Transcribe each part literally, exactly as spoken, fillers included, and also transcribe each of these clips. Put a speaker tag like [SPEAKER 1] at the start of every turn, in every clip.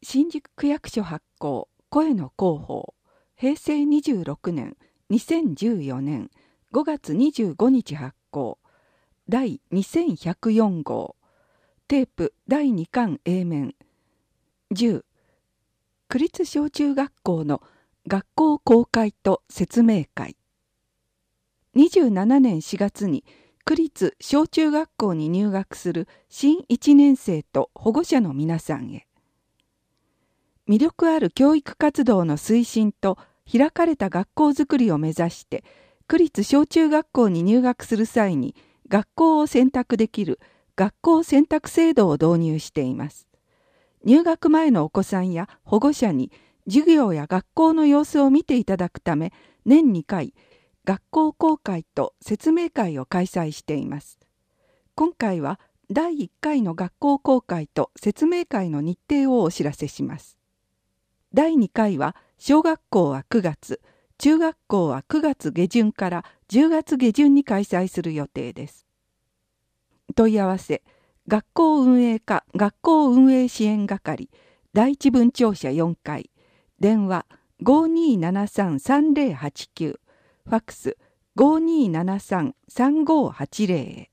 [SPEAKER 1] 新宿区役所発行声の広報平成にじゅうろくねんにせんじゅうよねんごがつにじゅうごにち発行第にせんひゃくよん号テープだいにかん A 面じゅう区立小中学校の学校公開と説明会にじゅうななねんしがつに区立小中学校に入学する新いちねん生と保護者の皆さんへ魅力ある教育活動の推進と開かれた学校づくりを目指して区立小中学校に入学する際に学校を選択できる学校選択制度を導入しています。入学前のお子さんや保護者に授業や学校の様子を見ていただくため年にかい学校公開と説明会を開催しています。今回はだいいっかいの学校公開と説明会の日程をお知らせします。だいにかいは小学校はくがつ、中学校はくがつげじゅんからじゅうがつげじゅんに開催する予定です。問い合わせ、学校運営課学校運営支援係第一分庁舎よんかい、電話 ごーにーななさんさんぜろはちきゅう、ファックス ごーにーななさんさんごーはちぜろ へ。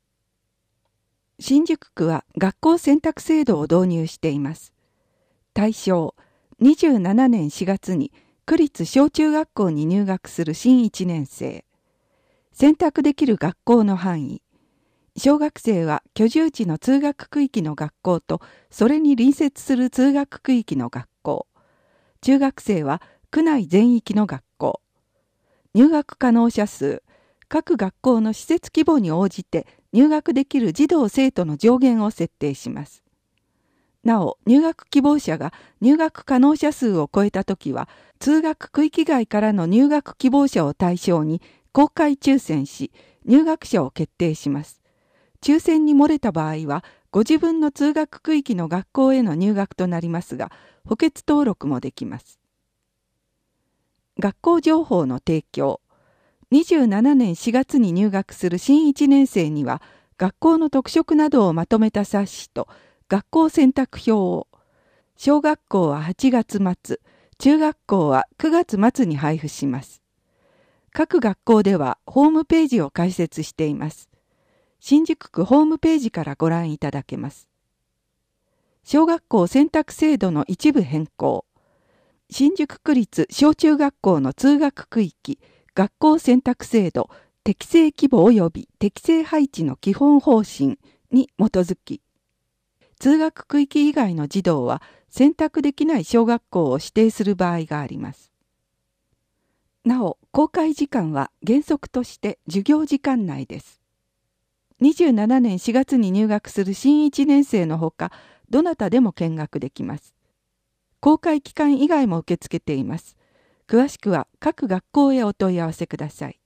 [SPEAKER 1] 新宿区は学校選択制度を導入しています。対象にじゅうななねんしがつに区立小中学校に入学する新いちねん生。選択できる学校の範囲。小学生は居住地の通学区域の学校とそれに隣接する通学区域の学校。中学生は区内全域の学校。入学可能者数。各学校の施設規模に応じて入学できる児童生徒の上限を設定します。なお、入学希望者が入学可能者数を超えたときは、通学区域外からの入学希望者を対象に公開抽選し、入学者を決定します。抽選に漏れた場合は、ご自分の通学区域の学校への入学となりますが、補欠登録もできます。学校情報の提供。にじゅうななねんしがつに入学する新いちねん生には、学校の特色などをまとめた冊子と、学校選択表を、小学校ははちがつまつ、中学校はくがつまつに配布します。各学校ではホームページを開設しています。新宿区ホームページからご覧いただけます。小学校選択制度の一部変更。新宿区立小中学校の通学区域、学校選択制度、適正規模及び適正配置の基本方針に基づき、通学区域以外の児童は選択できない小学校を指定する場合があります。なお、公開時間は原則として授業時間内です。にじゅうななねんしがつに入学する新いちねん生のほか、どなたでも見学できます。公開期間以外も受け付けています。詳しくは各学校へお問い合わせください。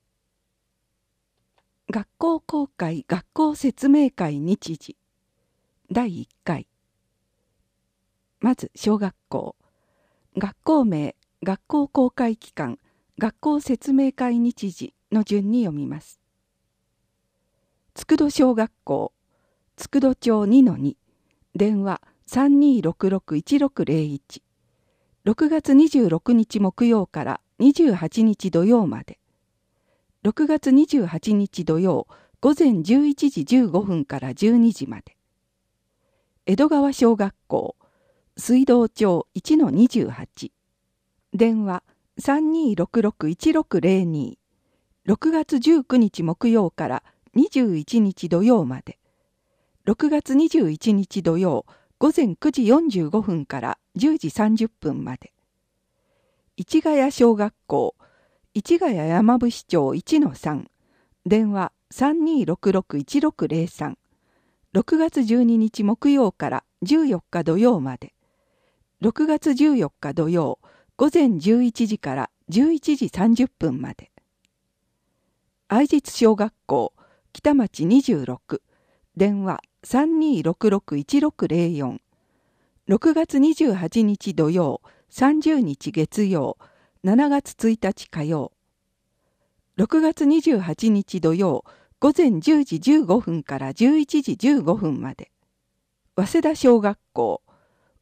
[SPEAKER 1] 学校公開学校説明会日時。だいいっかい。まず小学校。学校名、学校公開期間、学校説明会日時の順に読みます。佃小学校、佃町 にのに、電話 さんにーろくろくいちろくぜろいち、ろくがつにじゅうろくにち木曜からにじゅうはちにち土曜まで、ろくがつにじゅうはちにち土曜午前じゅういちじじゅうごふんからじゅうにじまで、江戸川小学校、水道町 いちのにじゅうはち、電話 さんにーろくろくいちろくぜろに、ろくがつじゅうくにち木曜からにじゅういちにち土曜まで、ろくがつにじゅういちにち土曜午前くじよんじゅうごふんからじゅうじさんじゅっぷんまで、市ヶ谷小学校、市ヶ谷山伏町 いちのさん、電話 さんにーろくろくいちろくぜろさん、ろくがつじゅうににち木曜からじゅうよっか土曜まで、ろくがつじゅうよっか土曜午前じゅういちじからじゅういちじさんじゅっぷんまで。愛実小学校、北町にじゅうろく、電話 さんにーろくろくいちろくぜろよん、ろくがつにじゅうはちにち土曜、さんじゅうにち月曜、しちがつついたち火曜、ろくがつにじゅうはちにち土曜、午前じゅうじじゅうごふんからじゅういちじじゅうごふんまで。早稲田小学校、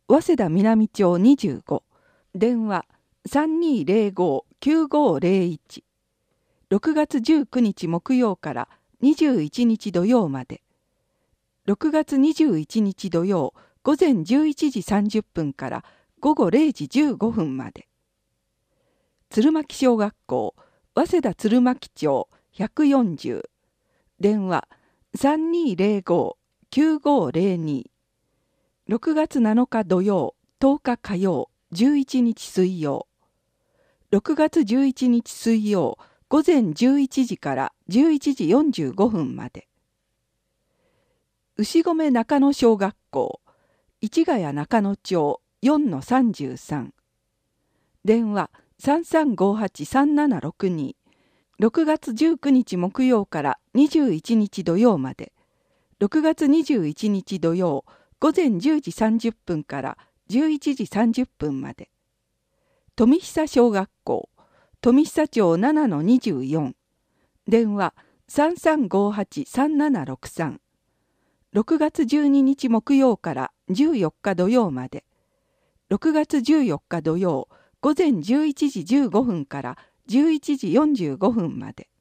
[SPEAKER 1] 早稲田南町にじゅうご、電話 さんにーぜろごーきゅうごーぜろいち、ろくがつじゅうくにち木曜からにじゅういちにち土曜まで、ろくがつにじゅういちにち土曜午前じゅういちじさんじゅっぷんから午後れいじじゅうごふんまで。鶴巻小学校早稲田鶴巻町ひゃくよんじゅう、電話 さんにーぜろごーきゅうごーぜろに、ろくがつなのか土曜、とおか火曜、じゅういちにち水曜、ろくがつじゅういちにち水曜午前じゅういちじからじゅういちじよんじゅうごふんまで。牛込中野小学校市ヶ谷中野町 よんのさんじゅうさん、電話 さんさんごはちさんななろくに、ろくがつじゅうくにち木曜からにじゅういちにち土曜まで、ろくがつにじゅういちにち土曜午前じゅうじさんじゅっぷんからじゅういちじさんじゅっぷんまで。富久小学校富久町 ななのにじゅうよん、電話 さんさんごはちさんななろくさん、ろくがつじゅうににち木曜からじゅうよっか土曜まで、ろくがつじゅうよっか土曜午前じゅういちじじゅうごふんからじゅういちじよんじゅうごふんまで。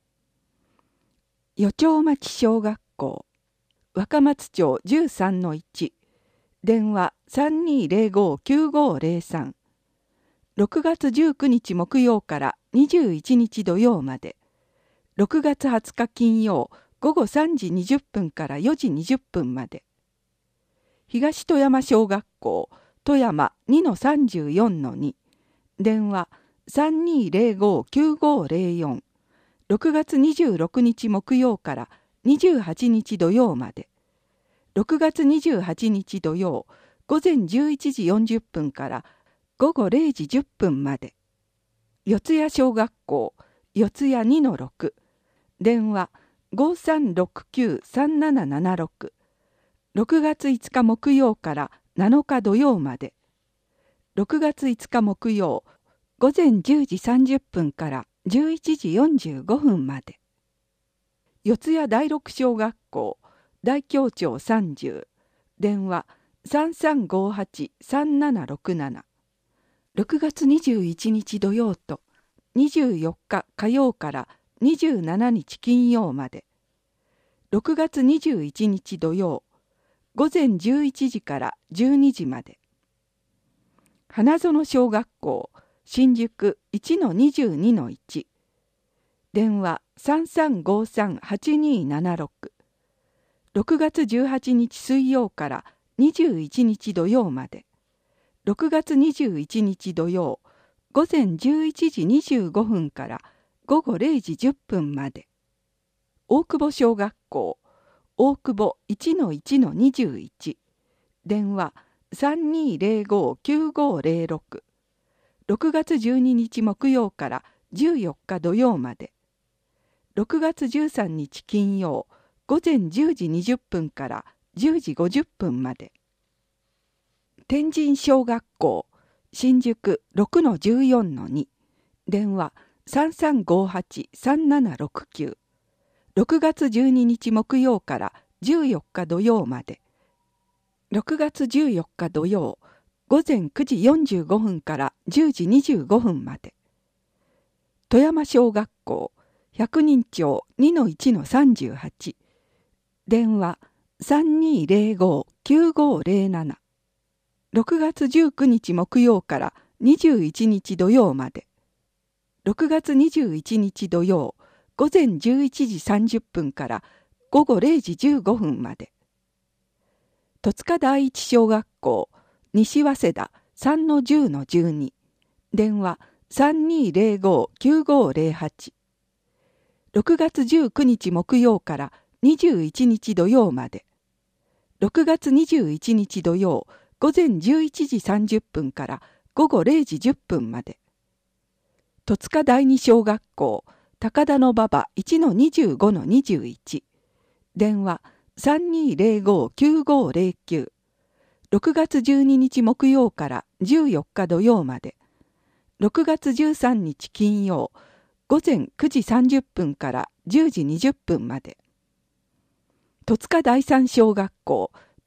[SPEAKER 1] 余町町小学校若松町 じゅうさんのいち、電話 さんにーぜろごーきゅうごーぜろさん、ろくがつじゅうくにち木曜からにじゅういちにち土曜まで、ろくがつはつか金曜午後さんじにじゅっぷんからよじにじゅっぷんまで。東富山小学校富山 にのさんじゅうよんのに、電話 さんにーぜろごーきゅうごーぜろよん、ろくがつにじゅうろくにち木曜からにじゅうはちにち土曜まで、ろくがつにじゅうはちにち土曜午前じゅういちじよんじゅっぷんから午後れいじじゅっぷんまで。四谷小学校四谷 にのろく、電話 ごさんろくきゅうさんななななろく、ろくがついつか木曜からなのか土曜まで、ろくがついつか木曜午前じゅうじさんじゅっぷんからじゅういちじよんじゅうごふんまで。四谷第六小学校大京町さんじゅう、電話 さんさんごはちさんななろくなな、ろくがつにじゅういちにち土曜とにじゅうよっか火曜からにじゅうしちにち金曜まで、ろくがつにじゅういちにち土曜午前じゅういちじからじゅうにじまで。花園小学校新宿 いちのにじゅうにのいち、電話 さんさんごさんはちにーななろく、ろくがつじゅうはちにち水曜からにじゅういちにち土曜まで、ろくがつにじゅういちにち土曜午前じゅういちじにじゅうごふんから午後れいじじゅっぷんまで。大久保小学校大久保 いちのいちのにじゅういち、電話 さんにーぜろごーきゅうごーぜろろく、ろくがつじゅうににち木曜からじゅうよっか土曜まで、ろくがつじゅうさんにち金曜午前じゅうじにじゅっぷんからじゅうじごじゅっぷんまで。天神小学校新宿 ろくのじゅうよんのに、電話 さんさんごはちさんななろくきゅう、ろくがつじゅうににち木曜からじゅうよっか土曜まで、ろくがつじゅうよっか土曜午前くじよんじゅうごふんからじゅうじにじゅうごふんまで。富山小学校百人町 にのいちのさんじゅうはち、電話 さんにーぜろごーきゅうごーぜろなな、ろくがつじゅうくにち木曜からにじゅういちにち土曜まで、ろくがつにじゅういちにち土曜午前じゅういちじさんじゅっぷんから午後れいじじゅうごふんまで。戸塚第一小学校西早稲田 さんのじゅうのじゅうに、電話 さんにーぜろごーきゅうごーぜろはち、ろくがつじゅうくにち木曜からにじゅういちにち土曜まで、ろくがつにじゅういちにち土曜午前じゅういちじさんじゅっぷんから午後れいじじゅっぷんまで。戸塚第二小学校高田馬場 いちのにじゅうごのにじゅういち、電話 さんにーぜろごーきゅうごーぜろきゅう、ろくがつじゅうににち木曜からじゅうよっか土曜まで、ろくがつじゅうさんにち金曜午前くじさんじゅっぷんからじゅうじにじゅっぷんまで。戸塚第三小学校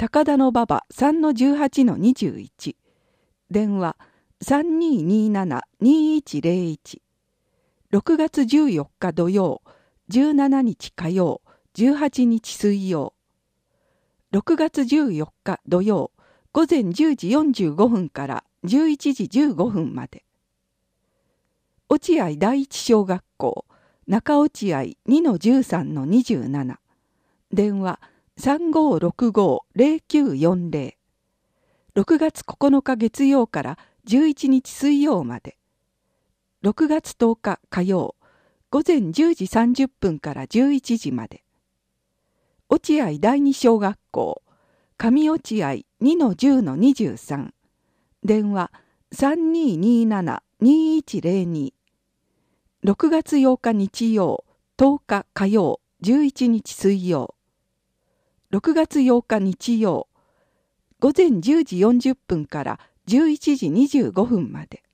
[SPEAKER 1] 高田馬場 さんのじゅうはちのにじゅういち、電話 さんにーにーななーにーいちゼロいち、ろくがつじゅうよっか土曜、じゅうしちにち火曜、じゅうはちにち水曜、ろくがつじゅうよっか土曜、午前じゅうじよんじゅうごふんからじゅういちじじゅうごふんまで。落合第一小学校、中落合 にのじゅうさんのにじゅうなな、電話 さんごーろくごーゼロきゅうよんゼロ、ろくがつここのか月曜からじゅういちにち水曜まで。ろくがつとおか火曜、午前じゅうじさんじゅっぷんからじゅういちじまで。落合第二小学校、上落合 にのじゅうのにじゅうさん、電話 さんにーにーななーにーいちゼロに、ろくがつようか日曜、とおか火曜、じゅういちにち水曜、ろくがつようか日曜、午前じゅうじよんじゅっぷんからじゅういちじにじゅうごふんまで。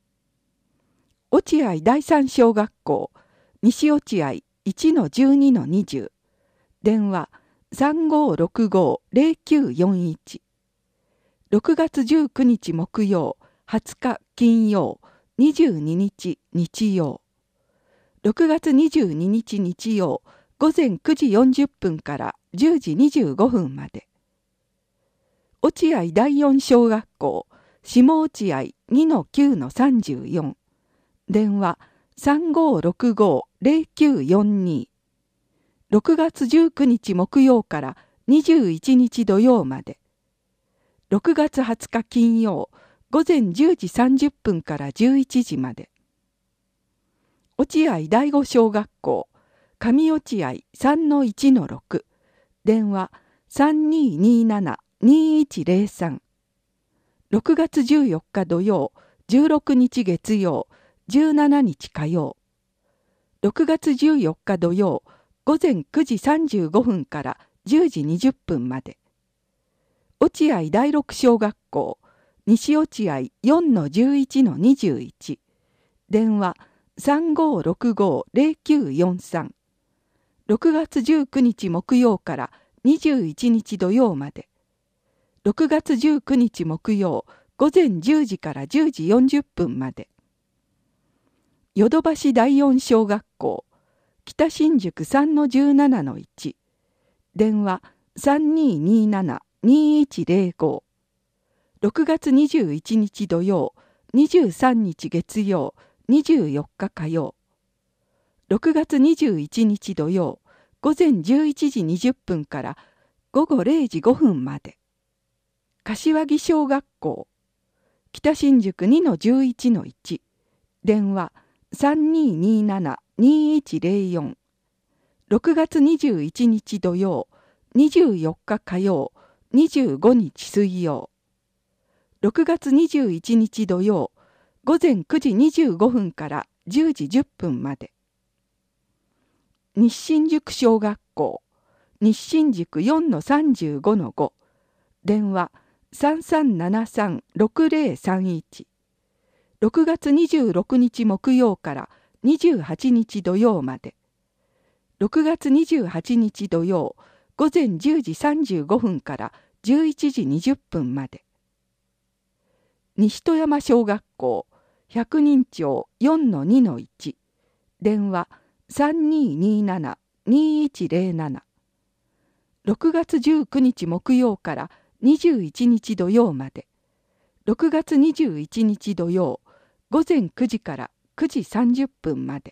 [SPEAKER 1] 落合第三小学校、西落合 いちのじゅうにのにじゅう、電話 さんごーろくごーゼロきゅうよんいち、ろくがつじゅうくにち木曜、はつか金曜、にじゅうににち日曜、ろくがつにじゅうににち日曜、午前くじよんじゅっぷんからじゅうじにじゅうごふんまで。落合第四小学校、下落合 にのきゅうのさんじゅうよん、電話 さんごーろくごーゼロきゅうよんに、ろくがつじゅうくにち木曜からにじゅういちにち土曜まで。ろくがつはつか金曜、午前じゅうじさんじゅっぷんからじゅういちじまで。落合第五小学校、上落合 さんのいちのろく、電話 さんにーにーななーにーいちゼロさん、ろくがつじゅうよっか土曜、じゅうろくにち月曜、じゅうしちにち火曜、ろくがつじゅうよっか土曜、午前くじさんじゅうごふんからじゅうじにじゅっぷんまで。落合第六小学校、西落合 よんのじゅういちのにじゅういち、電話 さんごーろくごーゼロきゅうよんさん、ろくがつじゅうくにち木曜からにじゅういちにち土曜まで。ろくがつじゅうくにち木曜、午前じゅうじからじゅうじよんじゅっぷんまで。ヨドバシ第四小学校、北新宿 さんのじゅうななのいち、電話 さんにーにーななーにーいちゼロご、ろくがつにじゅういちにち土曜、にじゅうさんにち月曜、にじゅうよっか火曜、ろくがつにじゅういちにち土曜、午前じゅういちじにじゅっぷんからごごれいじごふんまで。柏木小学校、北新宿 にのじゅういちのいち、電話 さんにーにーななーにーいちゼロよん、ろくがつにじゅういちにち土曜、にじゅうよっか火曜、にじゅうごにち水曜、ろくがつにじゅういちにち土曜、午前くじにじゅうごふんからじゅうじじゅっぷんまで。西新宿小学校、西新宿 よんのさんじゅうごのご、電話 さんさんななさんろくゼロさんいち、ろくがつにじゅうろくにち木曜からにじゅうはちにち土曜まで。ろくがつにじゅうはちにち土曜、午前じゅうじさんじゅうごふんからじゅういちじにじゅっぷんまで。西戸山小学校、百人町 よんのにのいち、電話 さんにーにーななーにーいちゼロなな、ろくがつじゅうくにち木曜からにじゅういちにち土曜まで。ろくがつにじゅういちにち土曜、午前くじからくじさんじゅっぷんまで。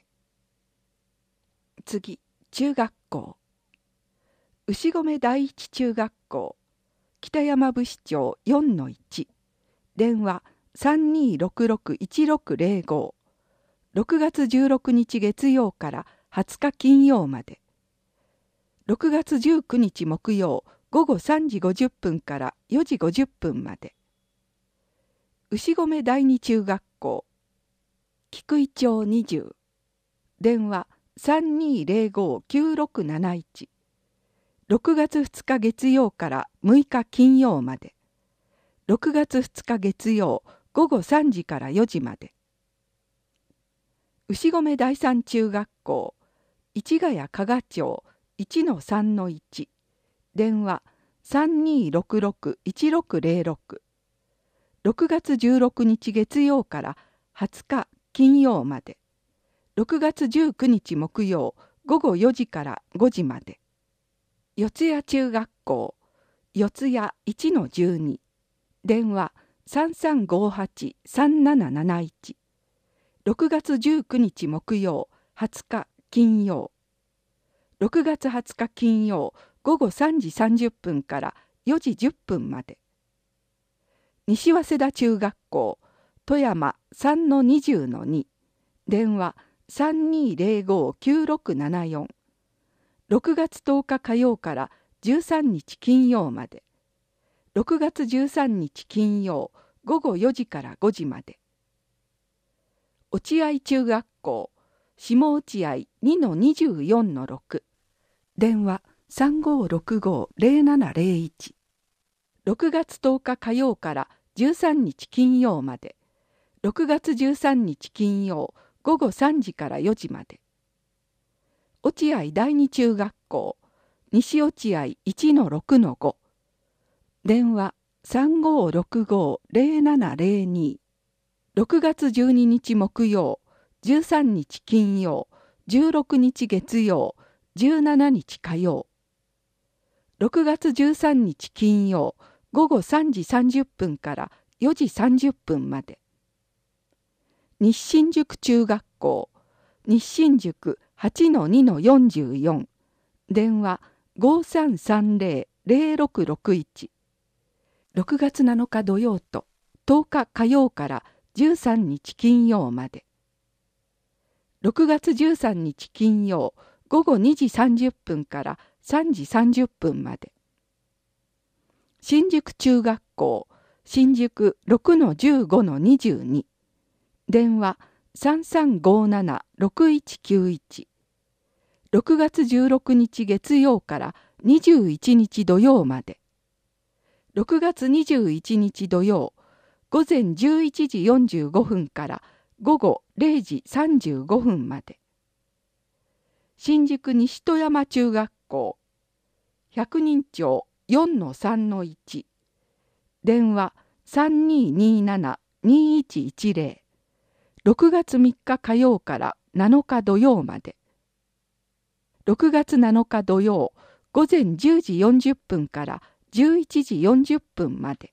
[SPEAKER 1] 次、中学校。牛込第一中学校、北山部市町 よんのいち、電話 さんにーろくろくいちろくゼロご、ろくがつじゅうろくにち月曜からはつか金曜まで。ろくがつじゅうくにち木曜、ごごさんじごじゅっぷんからよじごじゅっぷんまで。牛込第二中学校、菊井町にじゅう、電話 さんにーゼロごきゅうろくなないち、ろくがつふつか月曜からむいか金曜まで。ろくがつふつか月曜、ごごさんじからよじまで。牛込第三中学校、市ヶ谷加賀町 いちのさんのいち、電話さんにーろくろく いちろくぜろろく。ろくがつじゅうろくにち月曜からはつか金曜まで。ろくがつじゅうくにち木曜ごごよじからごじまで。四谷中学校四谷 いちのじゅうに。電話 さんさんごはち さんなななないち。ろくがつじゅうくにち木曜はつか金曜。ろくがつはつか金曜ごごさんじさんじゅっぷんからよじじゅっぷんまで。西早稲田中学校富山 さんのにじゅうのに。電話 さんにーぜろご きゅうろくななよん。ろくがつとおか火曜からじゅうさんにち金曜まで。ろくがつじゅうさんにち金曜ごごよじからごじまで。落合中学校下落合 にのにじゅうよんのろく。電話 さんごろくご ぜろななぜろいち。ろくがつとおか火曜からじゅうさんにち金曜まで。ろくがつじゅうさんにち金曜ごごさんじからよじまで。落合第二中学校西落合 いちのろくのご。電話 さんごろくご ぜろななぜろに。ろくがつじゅうににち木曜じゅうさんにち金曜じゅうろくにち月曜じゅうしちにち火曜。ろくがつじゅうさんにち金曜ごごさんじさんじゅっぷんからよじさんじゅっぷんまで。西新宿中学校西新宿 はちのにのよんじゅうよん。電話 ごさんさんぜろ ぜろろくろくいち。ろくがつなのか土曜ととおか火曜からじゅうさんにち金曜まで。ろくがつじゅうさんにち金曜ごごにじさんじゅっぷんからさんじさんじゅっぷんまで。新宿中学校新宿 ろくのじゅうごのにじゅうに。電話 さんさんごななろくいちきゅういち。ろくがつじゅうろくにち月曜からにじゅういちにち土曜まで。ろくがつにじゅういちにち土曜ごぜんじゅういちじよんじゅうごふんからごごれいじさんじゅうごふんまで。新宿西戸山中学校百人町 よんのさんのいち。電話 さんにーにーなな にーいちいちぜろ。ろくがつみっか火曜からなのか土曜まで。ろくがつなのか土曜ごぜんじゅうじよんじゅっぷんからじゅういちじよんじゅっぷんまで。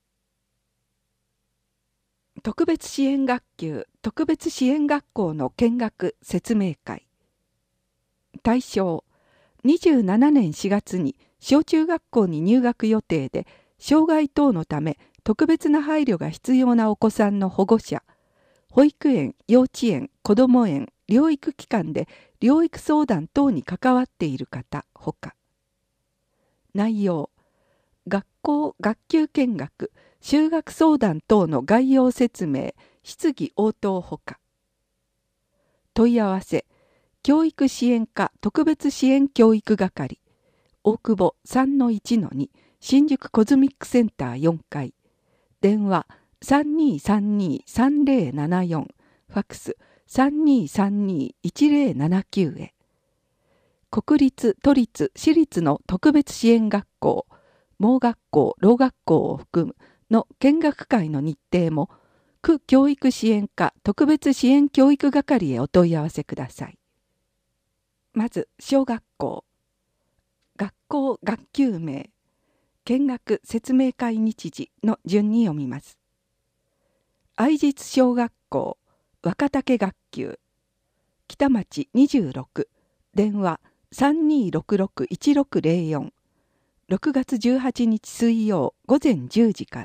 [SPEAKER 1] 特別支援学級特別支援学校の見学説明会。対象にじゅうななねんしがつに小中学校に入学予定で障害等のため特別な配慮が必要なお子さんの保護者、保育園、幼稚園、子ども園、療育機関で療育相談等に関わっている方ほか。内容、学校学級見学、就学相談等の概要説明、質疑応答ほか。問い合わせ、教育支援課特別支援教育係、大久保 さんのいちのに 新宿コズミックセンターよんかい。電話 さんにーさんにーさんぜろななよん。ファックス さんにーさんにーいちぜろななきゅう へ。国立、都立、私立の特別支援学校、盲学校、ろう学校を含むの見学会の日程も、区教育支援課特別支援教育係へお問い合わせください。まず、小学校。学校学級名、見学説明会日時の順に読みます。愛実小学校若竹学級北町にじゅうろく。電話 さんにーろくろく いちろくぜろよん。ろくがつじゅうはちにち水曜ごぜんじゅうじから。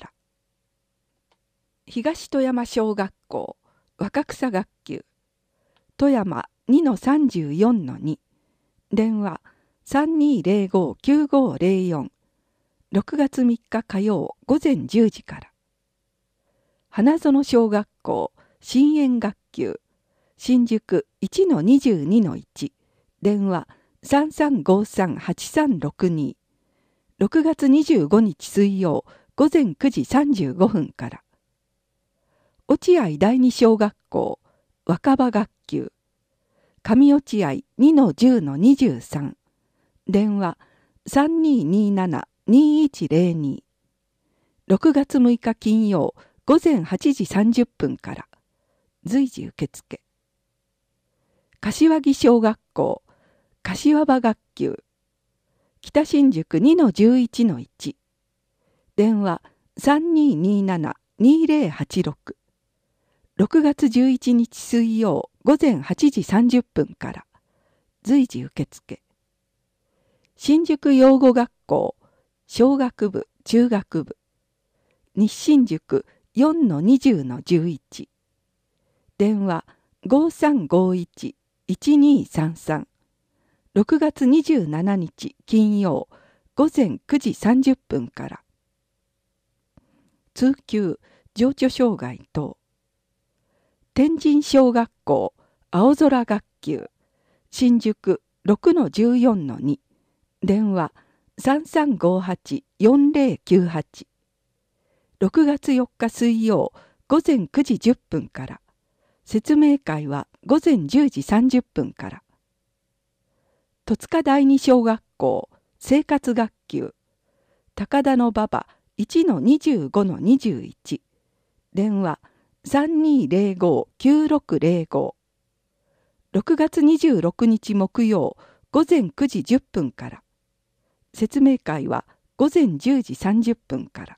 [SPEAKER 1] 東富山小学校若草学級富山 にのさんじゅうよんのに。電話 さんにーぜろご きゅうごぜろよん。ろくがつみっか火曜ごぜんじゅうじから。花園小学校新園学級新宿 いちのにじゅうにのいち。電話 さんさんごさんはちさんろくに。ろくがつにじゅうごにち水曜ごぜんくじさんじゅうごふんから。落合第二小学校若葉学級上落合 にのじゅうのにじゅうさん。電話 さんにーにーなな ににいちゼロに。ろくがつむいか金曜午前はちじさんじゅっぷんから随時受付。柏木小学校柏場学級北新宿 にのじゅういちのいち。電話 さんにーにーななーにーぜろはちろく。ろくがつじゅういちにち水曜午前はちじさんじゅっぷんから随時受付。新宿養護学校小学部中学部西新宿 よんのにじゅうのじゅういち。電話 ごーさんごーいちいちにーさんさん。ろくがつにじゅうしちにち金曜午前くじさんじゅっぷんから。通級情緒障害等。天神小学校青空学級新宿 ろくのじゅうよんのに。電話 さんさんごーはちよんぜろきゅうはち。ろくがつよっか水曜午前くじじゅっぷんから。説明会は午前じゅうじさんじゅっぷんから。戸塚第二小学校生活学級高田馬場 いちのにじゅうごのにじゅういち。電話 さんにーぜろごーきゅうろくぜろご。ろくがつにじゅうろくにち木曜午前くじじゅっぷんから。説明会は午前じゅうじさんじゅっぷんから。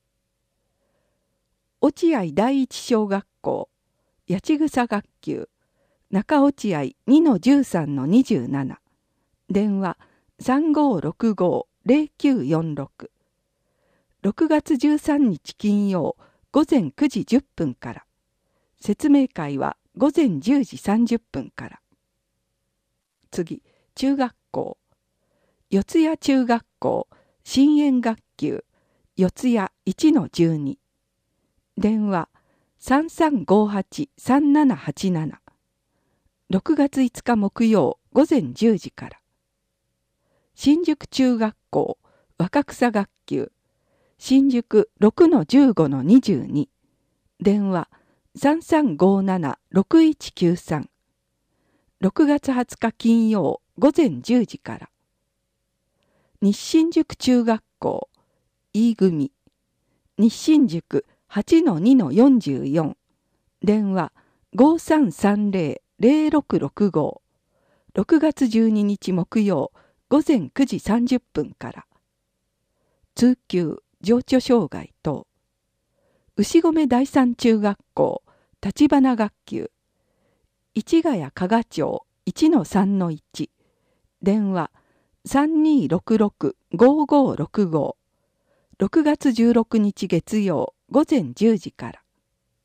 [SPEAKER 1] 落合第一小学校八千草学級中落合 にのじゅうさんのにじゅうなな。電話 さんごーろくごーぜろきゅうよんろく。ろくがつじゅうさんにち金曜午前くじじゅっぷんから。説明会は午前じゅうじさんじゅっぷんから。次、中学校四谷中学校新園学級四谷 いちのじゅうに。電話 さんさんごーはちさんななはちなな。ろくがついつか木曜午前じゅうじから。新宿中学校若草学級新宿 ろくのじゅうごのにじゅうに。電話 さんさんごーななろくいちきゅうさん。ろくがつはつか金曜午前じゅうじから。西新宿中学校飯組西新宿 はちのにのよんじゅうよん。電話 ごーさんさんぜろぜろろくろくご。ろくがつじゅうににち木曜午前くじさんじゅっぷんから。通級情緒障害等。牛込第三中学校立花学級市ヶ谷加賀町 いちのさんのいち。電話 さんにーろくろくごーごーろくご。ろくがつじゅうろくにち月曜午前じゅうじから。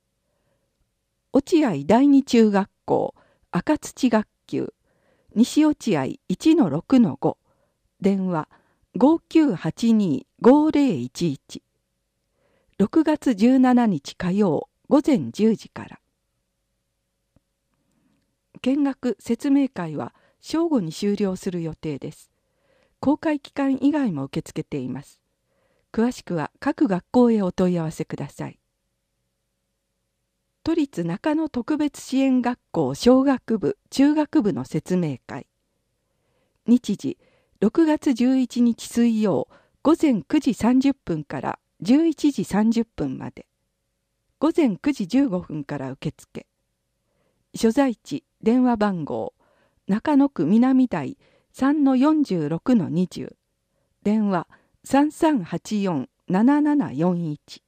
[SPEAKER 1] 落合第二中学校赤土学級西落合 いちのろくのご。電話 ごーきゅうはちにーごーぜろいちいち。ろくがつじゅうしちにち火曜午前じゅうじから。見学説明会は正午に終了する予定です。公開期間以外も受け付けています。詳しくは各学校へお問い合わせください。都立中野特別支援学校小学部中学部の説明会。日時ろくがつじゅういちにち水曜午前くじさんじゅっぷんからじゅういちじさんじゅっぷんまで。午前くじじゅうごふんから受付。所在地電話番号中野区南台 さんのよんじゅうろくのにじゅう。電話 さんさんはちよんななななよんいち。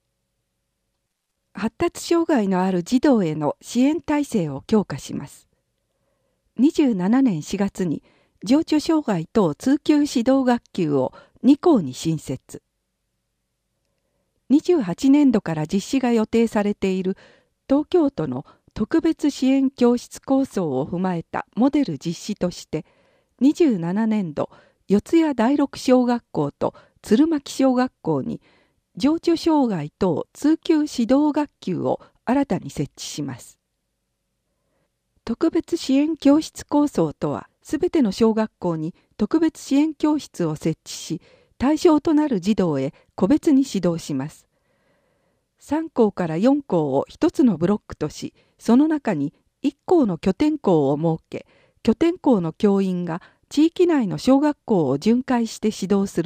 [SPEAKER 1] 発達障害のある児童への支援体制を強化します。にじゅうななねんしがつに情緒障害等通級指導学級をに校に新設。にじゅうはちねんどから実施が予定されている東京都の特別支援教室構想を踏まえたモデル実施としてにじゅうななねんど四谷第六小学校と鶴巻小学校に情緒障害等通級指導学級を新たに設置します。特別支援教室構想とは、すべての小学校に特別支援教室を設置し、対象となる児童へ個別に指導します。さん校からよん校をひとつのブロックとし、その中にいっ校の拠点校を設け、拠点校の教員が地域内の小学校を巡回して指導する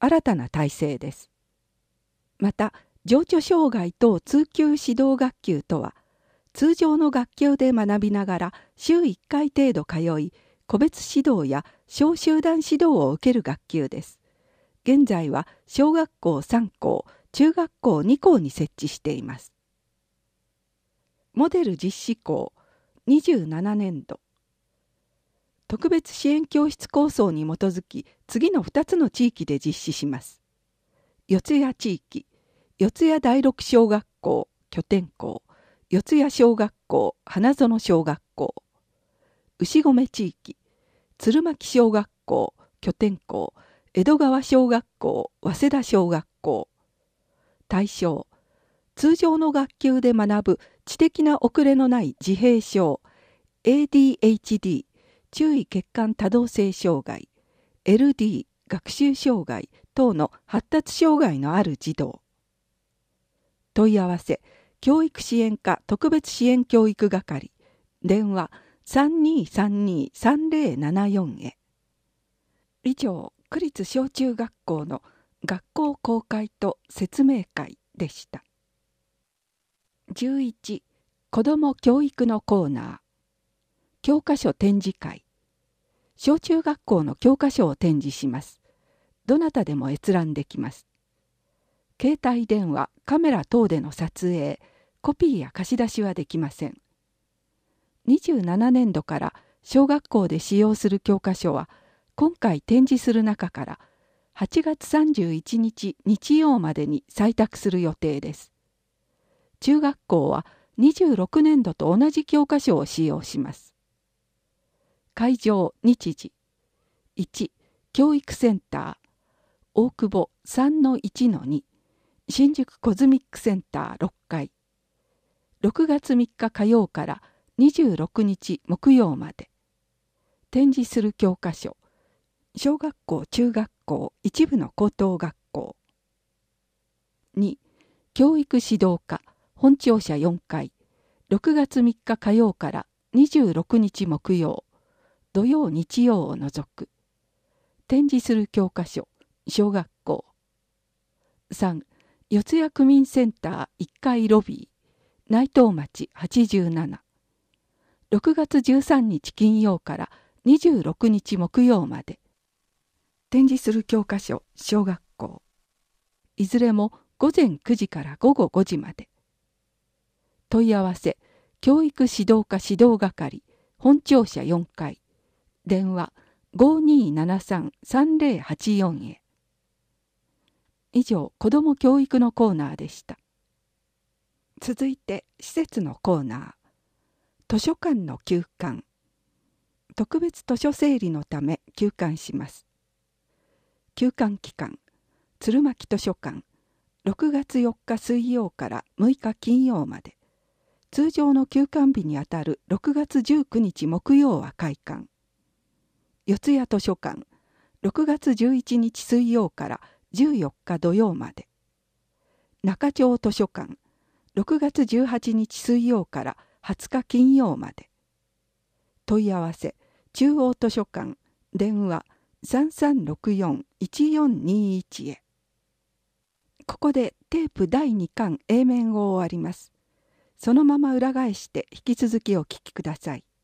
[SPEAKER 1] 新たな体制です。また、情緒障害等通級指導学級とは、通常の学級で学びながら週いっかい程度通い、個別指導や小集団指導を受ける学級です。現在は小学校さん校、中学校に校に設置しています。モデル実施校にじゅうななねんど。特別支援教室構想に基づき、次のふたつの地域で実施します。四谷地域、四谷第六小学校、拠点校、四谷小学校、花園小学校。牛込地域、鶴巻小学校、拠点校、江戸川小学校、早稲田小学校。対象、通常の学級で学ぶ知的な遅れのない自閉症、エーディーエイチディー、注意欠陥多動性障害、エルディー、学習障害等の発達障害のある児童。問い合わせ、教育支援課特別支援教育係、電話 さんにーさんにーさんぜろななよん へ。以上、区立小中学校の学校公開と説明会でした。じゅういち、子ども教育のコーナー。教科書展示会。小中学校の教科書を展示します。どなたでも閲覧できます。携帯電話、カメラ等での撮影、コピーや貸し出しはできません。にじゅうななねんどから小学校で使用する教科書は、今回展示する中からはちがつさんじゅういちにち日曜までに採択する予定です。中学校はにじゅうろくねんどと同じ教科書を使用します。会場日時いち、教育センター大久保 さんのいちのに 新宿コズミックセンターろっかい、ろくがつみっか火曜からにじゅうろくにち木曜まで。展示する教科書、小学校中学校一部の高等学校。に、教育指導課本庁舎よんかい、ろくがつみっか火曜からにじゅうろくにち木曜、土曜日曜を除く。展示する教科書、小学校。さん、四谷区民センターいっかいロビー、内藤町はちじゅうなな。ろくがつじゅうさんにち金曜からにじゅうろくにち木曜まで。展示する教科書、小学校。いずれもごぜんくじからごごごじまで。問い合わせ、教育指導課指導係、本庁舎よんかい、電話 ごにーななさんさんぜろはちよん へ。以上、子ども教育のコーナーでした。続いて、施設のコーナー。図書館の休館。特別図書整理のため休館します。休館期間、鶴巻図書館、ろくがつよっか水曜からむいか金曜まで。通常の休館日にあたるろくがつじゅうくにち木曜は開館。四谷図書館、ろくがつじゅういちにち水曜からじゅうよっか土曜まで。中町図書館、ろくがつじゅうはちにち水曜からはつか金曜まで。問い合わせ、中央図書館、電話 さんさんろくよんいちよんにいち へ。ここでテープだいにかん A 面を終わります。そのまま裏返して引き続きお聞きください。